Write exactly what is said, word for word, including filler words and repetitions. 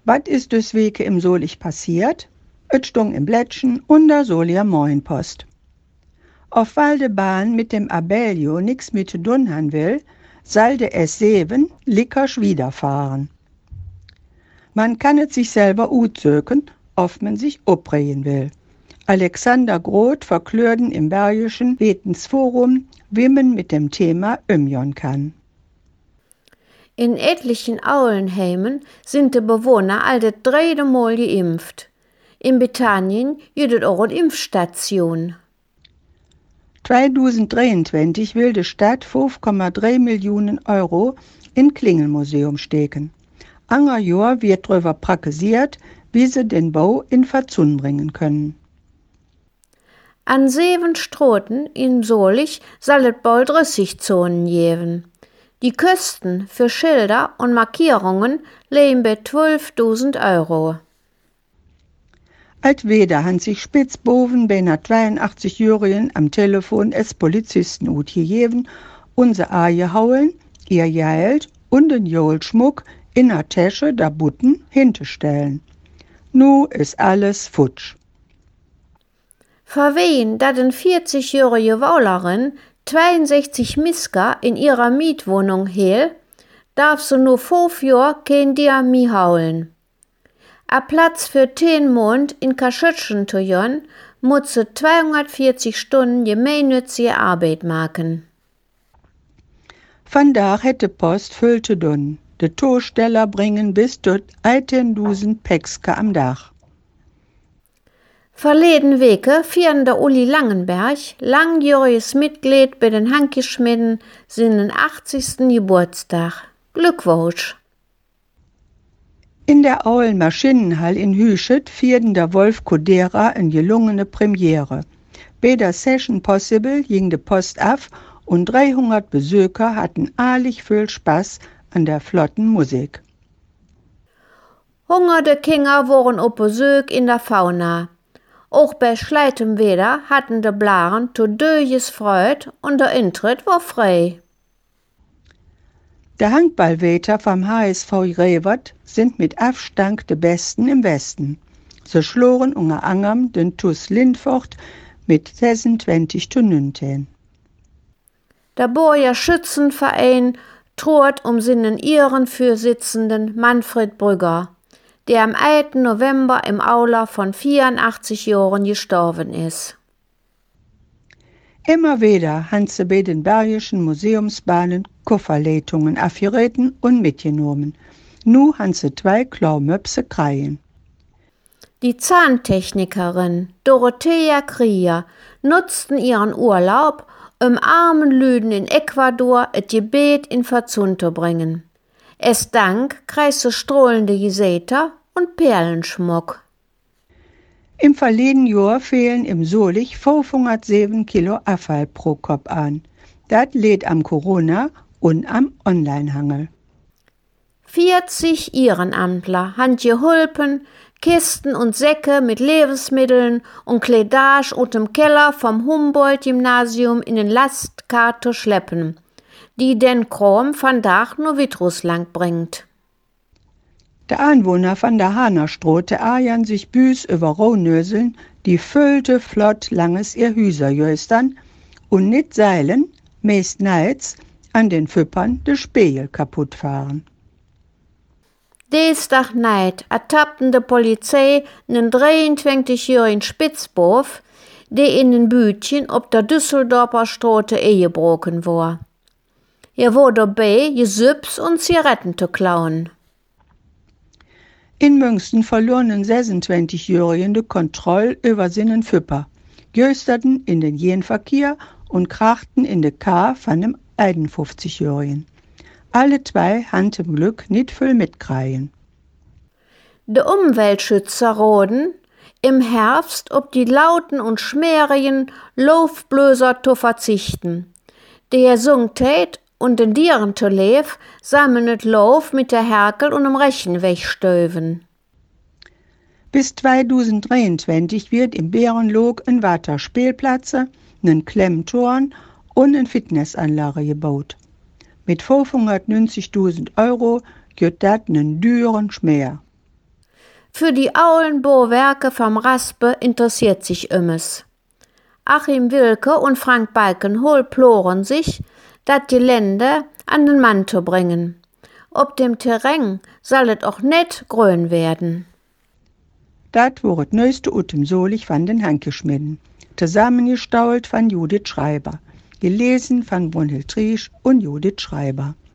Was ist deswegen im Solich passiert? Et stung im Blättchen und da soll ihr Moinpost. Auf Waldebahn mit dem Abellio nix mit zu tun han will, soll der S sieben lickersch wiederfahren. Man kann es sich selber utzöken, ob man sich opregen will. Alexander Groth verklörden im Bergischen Wetensforum, wie man mit dem Thema umgehen kann. In etlichen Aulenheimen sind die Bewohner all das dritte Mal geimpft. In Britannien gibt es auch eine Impfstation. zweitausenddreiundzwanzig will die Stadt fünf Komma drei Millionen Euro in Klingelmuseum stecken. Anger Jahr wird darüber praktiziert, wie sie den Bau in Verzun bringen können. An sieben Stroten in Solich soll es bald Rüssigzonen geben. Die Kosten für Schilder und Markierungen liegen bei zwölftausend Euro. Altweder han sich Spitzboven bei einer zweiundachtzig-Jährigen am Telefon als Polizisten utgegeben und sie angehauen, ihr Geld und den Johlschmuck in der Tasche der Butten hinzustellen. Nu ist alles futsch. Für wen, dat eine vierzigjährige Waulerin zweiundsechzig Misker in ihrer Mietwohnung hält, darf sie nur fünf Jahre kein Dia mi haulen. A Platz für zehn Monat in Kaschütschen zu jon, muss sie zweihundertvierzig Stunden gemeinnützige Arbeit machen. Vandaag hätte Post viel zu tun. De Tosteller bringen bis zu achttausend Päckske am Tag. Verleden Weke fieren der Uli Langenberg, langjähriges Mitglied bei den Hankischmieden, seinen achtzigsten Geburtstag. Glückwunsch! In der Aulen Maschinenhall in Hüschet vierten der Wolf Kodera eine gelungene Premiere. Bei der Session Possible ging die Post auf und dreihundert Besucher hatten arlich viel Spaß an der flotten Musik. Hungerte Kinder waren auf Besuch in der Fauna. Auch bei schleitem Wetter hatten die Blaren zu döjes Freud und der Eintritt war frei. Der Handballweter vom H S V Revert sind mit Abstand die Besten im Westen. Sie schloren unter anderem den T U S Lindfort mit sechsundzwanzig zu neunzehn. Der Boyer Schützenverein trot um seinen Ehrenvorsitzenden Manfred Brügger, der am elften November im Aula von vierundachtzig Jahren gestorben ist. Immer wieder haben sie bei den Bergischen Museumsbahnen Kofferleitungen aufgeritten und mitgenommen. Nu haben sie zwei Klaumöpse kreien. Die Zahntechnikerin Dorothea Krier nutzten ihren Urlaub, um armen Lüden in Ecuador et Gebet in Verzun zu bringen. Es dank kreiste strahlende Gesäter und Perlenschmuck. Im verleden Jahr fehlen im Solich fünfhundertsieben Kilo Abfall pro Kopf an. Das lädt am Corona und am Onlinehangel. vierzig Ehrenamtler han geholfen, Kisten und Säcke mit Lebensmitteln und Kleidage aus dem Keller vom Humboldt-Gymnasium in den Lastkar zu schleppen, die den Kram von Dach nur Witruslang bringt. Der Anwohner von der Hanerstraße ärgern sich büs über Rohnöseln, die füllte flott langes ihr Hüser jöstern und nit seilen, meist neids, an den Füppern de Spiegel kaputt fahren. Dienstag Neid ertappten de Polizei einen dreiundzwanzigjährigen Spitzbof, der in den Bütchen ob der Düsseldorfer Straße eingebrochen war. Er war dabei, Gesüps und Zigaretten zu klauen. In München verloren ein sechsundzwanzigjährigen die Kontrolle über seinen Füpper, gösterten in den Jenverkehr und krachten in de Kar von dem einundfünfzigjährigen. Alle zwei haben zum Glück nicht viel mitkriegen. Die Umweltschützer roden, im Herbst ob die lauten und schmärigen Laufblöser zu verzichten. Der Gesundheit und den Tieren zu leben, sammeln het Lauf mit der Herkel und dem Rechen wegstöven. Bis zweitausenddreiundzwanzig wird im Bärenlog ein Wasserspielplatz, ein Klemmturm und eine Fitnessanlage gebaut. Mit fünfhundertneunzigtausend Euro gibt das einen düren Schmäher. Für die aulen Bohrwerke vom Raspe interessiert sich Ömmes. Achim Wilke und Frank Balkenhol ploren sich, dat die Lände an den Mann zu bringen. Ob dem Terrain soll es auch net grün werden. Dat war het neueste Utem Solich von den Hankeschmidden, zusammengestault von Judith Schreiber, gelesen von Brunhild Triesch und Judith Schreiber.